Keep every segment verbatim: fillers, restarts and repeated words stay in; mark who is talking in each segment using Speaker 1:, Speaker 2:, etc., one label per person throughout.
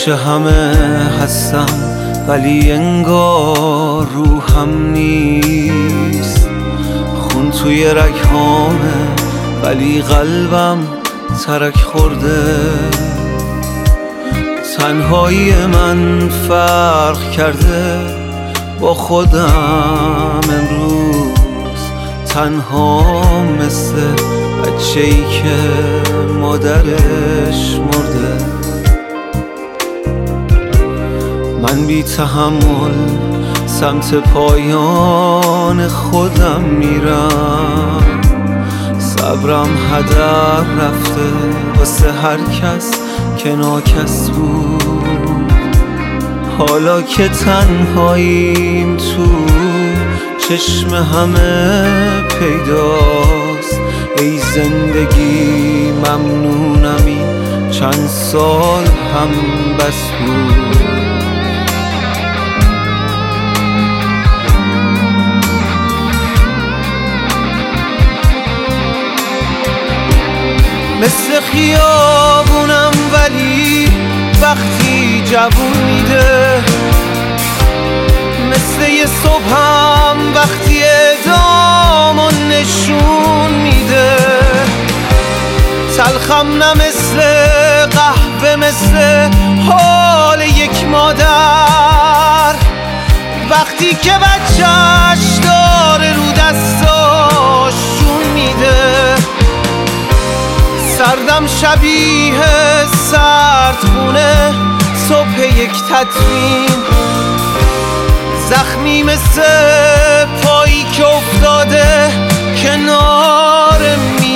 Speaker 1: پیش همه هستم ولی انگار روحم نیست. خون توی رگهامه ولی قلبم ترک خورده. تنهایی من فرق کرده با خودم امروز. تنها مثل بچه‌ای که مادرش مرده. من بی تحمل سمت پایان خودم میرم. صبرم هدر رفته واسه هر کس که ناکس بود. حالا که تنهاییم تو چشم همه پیداست. ای زندگی ممنونم این چند سال هم بس بود. مثل خیابونم ولی وقتی جوون میده. مثل یه صبحم وقتی ادامو نشون میده. تلخم نه مثل قهوه، مثل حال یک مادر وقتی که بچهش داره رو دستاش جون میده. سردم شبیه سردخونه صبح یک تدفین. زخمی مثل پایی که افتاده کنار می.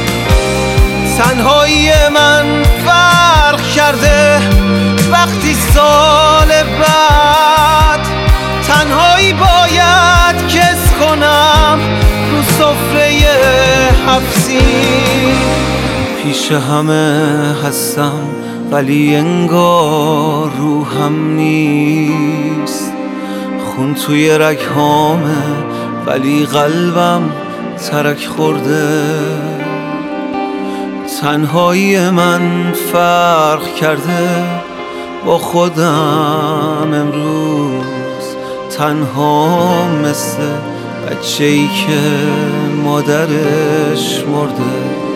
Speaker 1: تنهایی من فرق کرده وقتی سال بعد تنهایی باید کس کنم رو سفره هفت-سین. پیش همه هستم ولی انگار روحم نیست. خون توی رگهامه ولی قلبم ترک خورده. تنهایی من فرق کرده با خودم امروز. تنها مثل بچه‌ای که مادرش مرده.